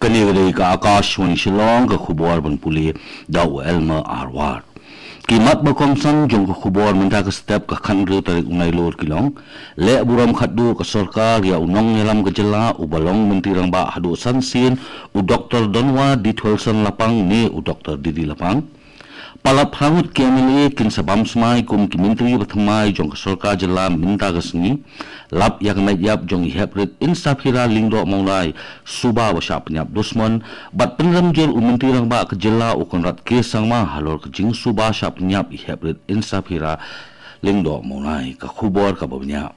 kani ka Akashwani Shillong ka khubor ban puli daw Elma Arwar kimat ba komsan jong ka khubor minta ka step ka khandru tarik unai lor kilong le buram khaddu ka sarkar ya unong nyelam ka jela ubalong mentirang ba hadu sansin u Dr. Donwa Ditwelson lapang ni u Dr. Didi lapang palap hangut KMLA kin sabam smai kum ki menteri bathamai jong ka sarkar jela minta ka sengi lap yak na yap jong heprit insafira lingdo maulai suba washa penyap dusman bat penram jol umentri rang ba kejela ukonrat ke sangma halor kejing suba sha penyap heprit insafira lingdo maulai ka khubor ka babnya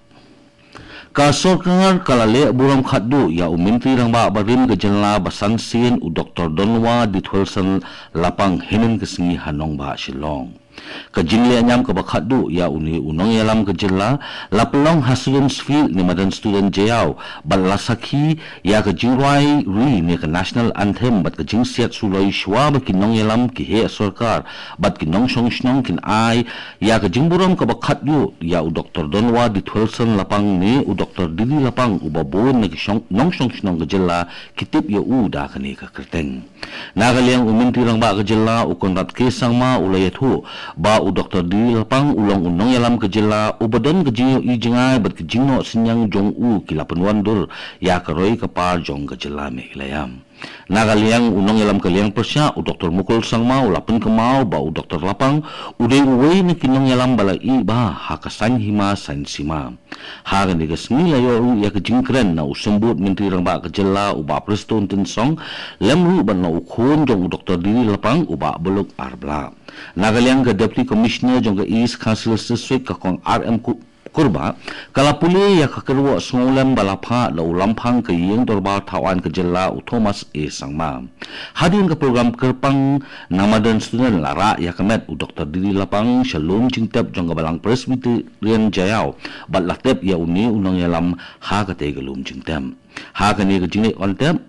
ka sarkar kalale buram khaddu ya umentri rang ba barim kejela basan sin u Dr. Donwa Ditwelson lapang hinin kesengi hanong ba Shillong kajinle anyam ka bakhadu ya uni unong yalam kajilla lapelong hasilun sfil ni madan student jayau balasakhi ya kajingrai ri ni ka national anthem bat kajing siat sulai shwa bakinong yalam ki he sarkar bat kinong song kin ai ya kajingburam ka bakhadu ya u Dr. Donwa Ditwelson lapang ni u Dr. Didi lapang ubabon ni nong song kajilla kitip ya u da kani ka kerteng nagaliang uminti rang ba kajilla ukonrat ke sangma ulayathu ba u Dr. Didi lapang ulong unong yalam kejela ubadon kejinyo ijengai bat kejingno sinyang jong u kilapan dur ya karoi kapar jong kejela me ilayam nagaliang unong yalam kaliang persya u Dr. Mukul sangma ulapan kemau ba u Dr. lapang udai uwei ni kinong yalam balai ba hakasan hima sansima hagan ni kesmi layo ya kejingkren na usembut menteri rang ba kejela uba preston tensong lemru ban na ukhon jong u Dr. Didi lapang uba beluk arbla nagaliang ke Deputy Commissioner jong ke East Council District ka kong RM kurba kala puli ya kakerwa sngolem balapha la ulampang ke yeng dorba thawan ke jela u Thomas A Sangma hadin ke program kerpang namadan student lara ya kemet u Dr. Didi lapang shalom cingtep jong ke balang Presbyterian Jayau balatep ya uni unong yalam ha ka te gelum cingtem ha ka ni ke jini ontep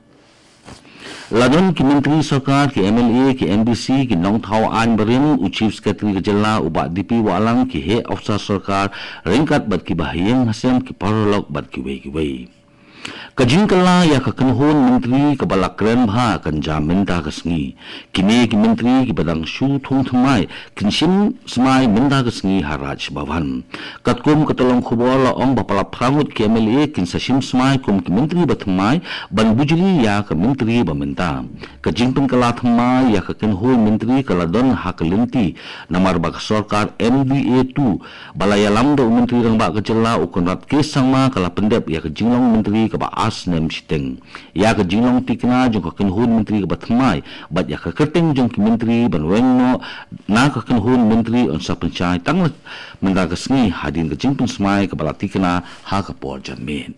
ladon ki menteri sarkar ki MLA ki MBC ki nong thau an barim u chief secretary ke jela u ba DP walang ki he officer sarkar ringkat bat ki bahiyeng hasem ki parolog bat ki wei kajing kala ya kakenhon menteri kebalakren bha kanjam minta kesngi kini ki menteri ki badang shu thong thmai kinsim smai minta kesngi haraj bawan katkum katolong khubor la ong bapala prangut ki MLA kin sasim smai kum ki menteri bathmai ban bujli ya ka menteri baminta kajing pen kala thmai ya kakenhon menteri kala don hakelinti namar bak sarkar MDA 2 balaya lamdo menteri rang ba kejela ukonrat kesangma kala pendep ya kajinglong menteri ka ba asnem siteng ya ka jinglong tikna jong ka kenhun menteri ka bathmai bat ya ka kerteng jong ki menteri ban wengno na ka kenhun menteri on sa panchai tang menda ka sngi hadin ka jingpun smai ka bala tikna ha ka por janmen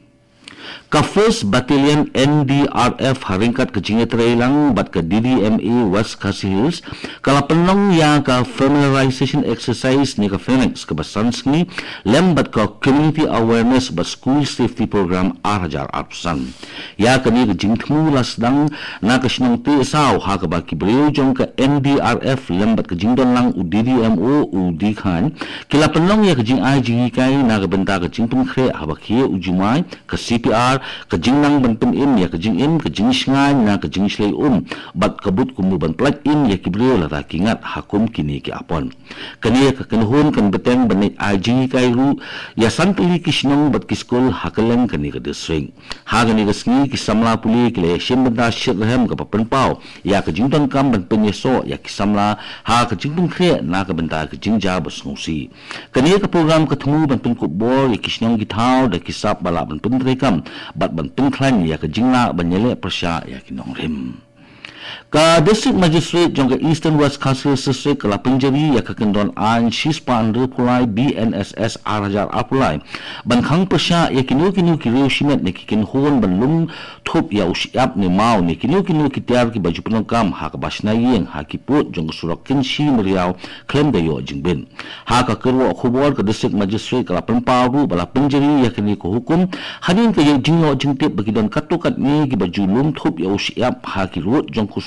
ka 1st Battalion NDRF haringkat ke jingetreilang bat ke DDMA West Khasi Hills kala penong ya ka familiarization exercise ni ka Phoenix ke basansni lembat ka community awareness ba school safety program arhajar arpsan ya ka ni jingthmu lasdang na ka sinong te saw ha ka ba ki breu jong ka NDRF lembat ka jingdon lang u DDMO u dikhan kila penong ya ka jing ai jingi kai na ka benta ka jingpun khre ha ba khie u jumai ka CPR kajing nang banpen in ya kajing in kajing shngai na kajing shlei bat kabut kumu ban plug in ya kiblio la kingat hakum kini ki apon kani ka kanhun kan beteng banai ajing kai ru ya santli kishnong bat kiskol hakalang kani ka deswing ha gani ka sngi ki samla puli ki le shem banda shit rahem ka papen pau ya kajing ton kam ban pen yeso ya ki samla ha kajing pun khre na ka banda kajing ja bas ngosi kani ka program ka thumu ban pen ku bor ya kishnong ki thau da kisap bala ban pen rekam bat bantung klan ya ke jingla banyele persya ya kinong rim ka district magistrate jong ke Eastern West Khasi District kala penjari ya ke kendon an shispan repulai BNSS arhajar apulai ban khang persya ya kinu ki reusimet ne kin hon ban lum thop ya usiap ni mau ni kinu ki tiar ki baju penongkam ha ka basna yeng ha ki put jong surak kin shi meriau klem de yo jingben ha ka kerwo khubor ke district magistrate kala penparu bala penjari ya kini ko hukum hadin ke jinglo jingtip bagi don katukat ni ki baju lum thop ya usiap ha ki rut jong kusur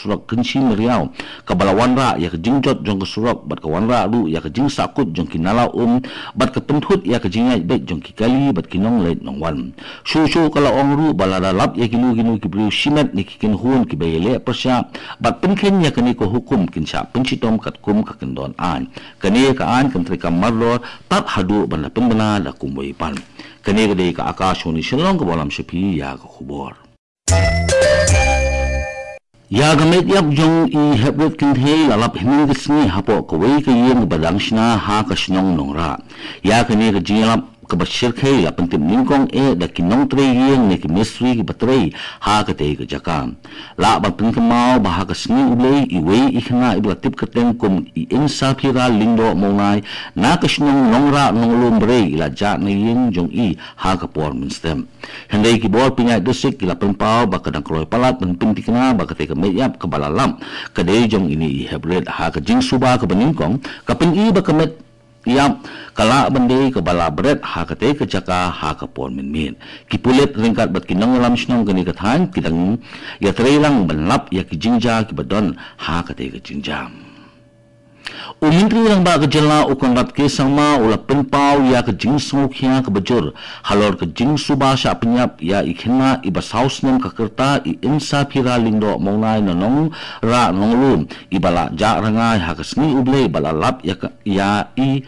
surak kenci meriau kabalawan ra ya ke jingjot jong ke surak bat kawan ra lu ya ke jing sakut jong kinala bat ke penthut ya ke jingai bet jong ki kali bat kinong leit nong wan shu kala ong ru balada lap ya kilu ki bru simet ni kin hun ki bele persya bat penken ya kani ko hukum kin sha pencitom kat kum ka kendon an kani ka an kan trika marlor tat hadu ban la pembena la kumboi pan kani gede ka akashoni shalong ko balam shapi ya ko khubor ya gamet yap jong I hebret kin the lalap hining gisni hapo ko wei ka yeng badang shna ha ka shnong nongra ya kani ka jilap ka bashir khai la pentim ningkong da kinong tre yeng ne ki mystery ki batrei ha ka te ka jaka la ba pin ka mau ba ha ka sni ulei I wei I khna I tip ka teng kum I insa phira lindo monai na ka shnong nongra nonglum brei la ja na yeng jong I ha ka por min stem handai ki bor pinya dosik ki la pen pau ba ka dang kloi palat pen pin tikna ba ka te ka meyap ka balalam ka de jong ini I hebret ha ka jing suba ka beningkong ka pen I ba ka met yap kala bende ke bala bret ha kate ke jaka ha ka pon min kipulet ringkat bat kinang lam snong gani ka than kidang ya treilang banlap ya ki jingja ki badon ha kate ke jingjam umintri lang ba ke jela ukon rat ke sama ula penpau ya ke jing sokya ke bejur halor ke jing suba sha penyap ya ikhna ibas haus nem ka kerta I insa phira lindo mongai nonong ra nonglum ibala ja rangai ha ke sni uble bala lap ya I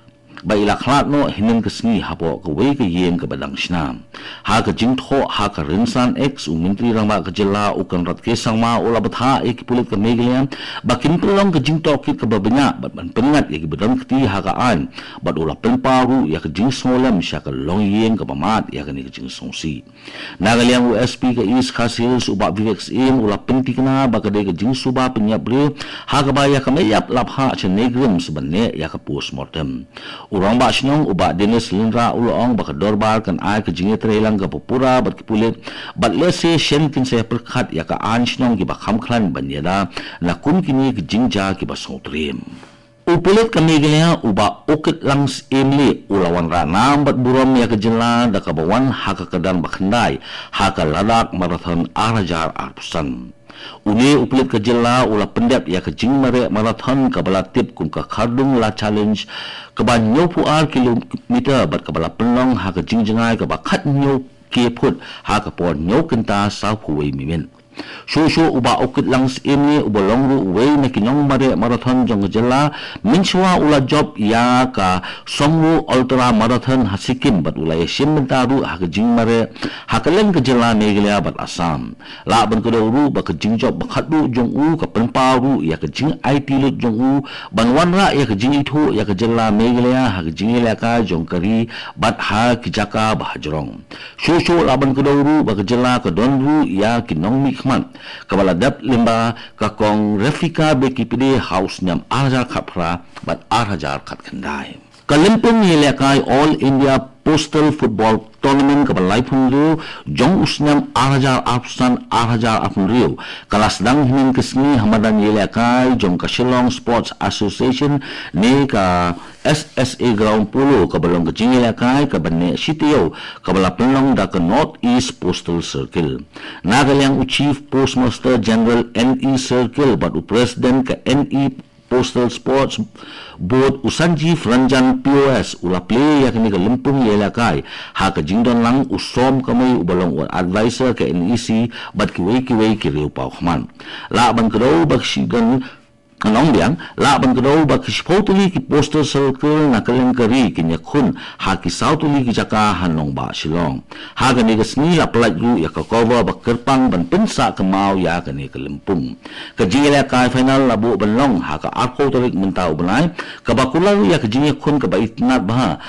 baila khlat no hinin ke sni hapo ke wei ke yeng ke badang snam ha ke jing tho ha ke rinsan x umintri rang ba ke jela ukon rat ke sama ula batha e ki pulit ke meglian bakin pelong ke jing to ki ke babenya bat ban pengat ya ki badang kti ha ka an bat ula penparu ya ke jing solam sha ke long yeng ke pamat ya ke ni ke jing songsi nagaliang USP ke is khasil suba vx im ula pentikna ba ke de ke jing suba penyap bre ha ke ba ya ke meyap lapha chen negrim sebanne ya ke postmortem urang ba snong uba Dennis Lindra ulong ba dorbar kan ai ke jinge trelang ga pura bat kipulet bat lese shen kin se perkhat ya ka an snong gi ba khamkhlan banyada na kun kini ki jingja ki ba sotrim upulet kami gelya uba ukit langs emli ulawan ranam bat buram ya ke jela da ka bawan ha ka kadang bakhandai ha ka ladak marathon arajar arpusan uni upulit ke jela ula pendep ya ke jing mare marathon ka bala tip kum ka khardung la challenge ka ban nyopu ar kilometer bat ka bala penong ha ka jing jangai ka ba khat nyop ke phut ha ka pon nyokenta sa phuwei mimen shu uba ukit langs ini uba longru wei na kinong mare marathon jong jela minchwa ula job ya ka somru ultra marathon hasikim bat ula yesim mentaru ha ka jing mare ha ka leng ka jela neglia bat asam la ban ka ru ba ka jing job ba khadu jong u ka penparu ya ka jing IT lut jong u ban wanra ya ka jing itu ya ka jela neglia ha ka jing la ka jong kari bat ha ki jaka ba hajrong shu la ban ka ru ba ka jela ka donru ya kinong mi kabala dap limba ka kong refika bekipide house nyam arhajar khapra bat arhajar khat khandai kalimpung yelekai all India postal football tournament kabala laipun rio jong usnyam arhajar arpusan arhajar apun rio kala sedang hining kesni hamadan yelekai jong ka Shillong Sports Association ne ka SSA ground polo kabalong ke jingelekai ka banne sitio kabala pelong da ke North East Postal Circle nagaliang chief postmaster general NE Circle bat president ke NE Postal Sports Board Usanjif Ranjan POS ula play ya kini ke lempung yelakai ha ka jingdon lang usom kamay ubalong advisor ke NEC bat kiwei ki riu pau khman la ban kro bak sigan kanong biang la ban kro bak spotuli ki postal circle na kalengkari kinya khun ha ki sautuli ki jaka hanong ba Shillong ha ka ni sni la plaj ru ya ka cover bak kerpang ban pensa kemau ya ka ni ke lempung ka jingela kai final labu banlong ha ka arko tolik mentau banai ka bakulau ya ka jinge khun ka ba itnat ba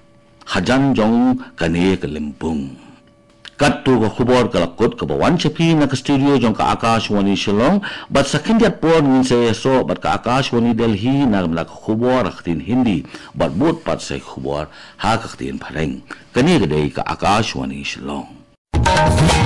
hajan jong ka ni ke lempung kat tu ka khubor ka lakot ka bawan chapi na ka studio jong ka Akashwani Shillong bat sakin diat por min se so bat ka Akashwani Delhi na ka khubor akhtin Hindi bat bot pat se khubor ha ka khtin phareng kani ka dei ka Akashwani Shillong